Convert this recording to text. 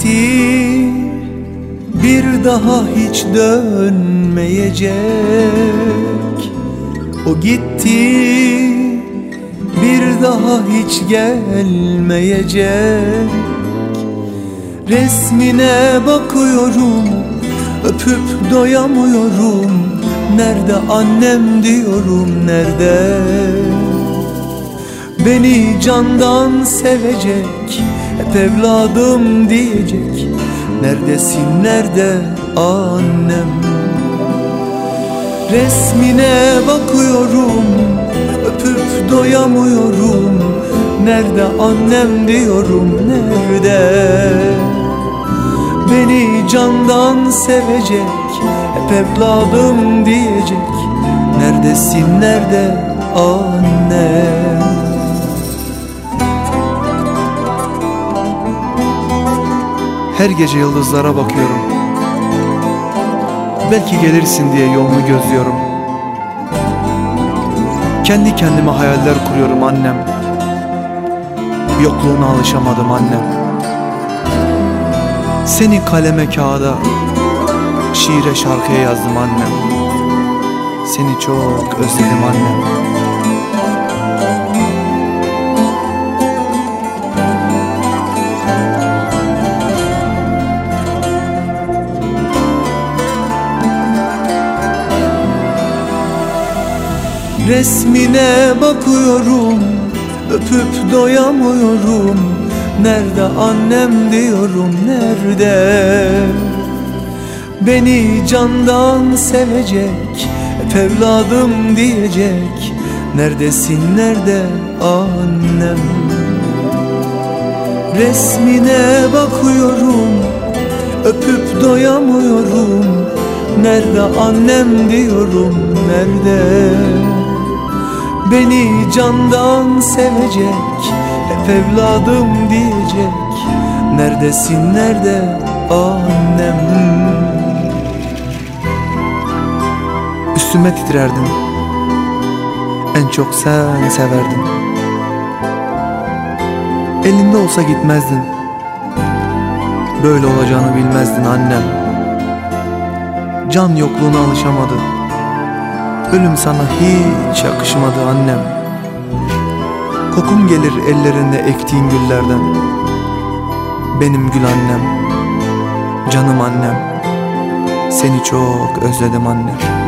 gitti, bir daha hiç dönmeyecek. O gitti, bir daha hiç gelmeyecek. Resmine bakıyorum, öpüp doyamıyorum. Nerede annem diyorum, nerede? Beni candan sevecek, hep evladım diyecek. Neredesin, nerede annem? Resmine bakıyorum, öpüp doyamıyorum. Nerede annem diyorum, nerede? Beni candan sevecek, hep evladım diyecek. Neredesin, nerede annem? Her gece yıldızlara bakıyorum. Belki gelirsin diye yolunu gözlüyorum. Kendi kendime hayaller kuruyorum annem. Yokluğuna alışamadım annem. Seni kaleme kağıda, şiire şarkıya yazdım annem. Seni çok özledim annem. Resmine bakıyorum, öpüp doyamıyorum. Nerede annem diyorum, nerede? Beni candan sevecek, hep evladım diyecek. Neredesin, nerede annem? Resmine bakıyorum, öpüp doyamıyorum. Nerede annem diyorum, nerede? Beni candan sevecek, hep evladım diyecek. Neredesin, nerede annem? Üstüme titrerdin, en çok sen severdin. Elinde olsa gitmezdin, böyle olacağını bilmezdin annem. Can yokluğuna alışamadı, ölüm sana hiç yakışmadı annem. Kokun gelir ellerinde ektiğin güllerden. Benim gül annem, canım annem. Seni çok özledim annem.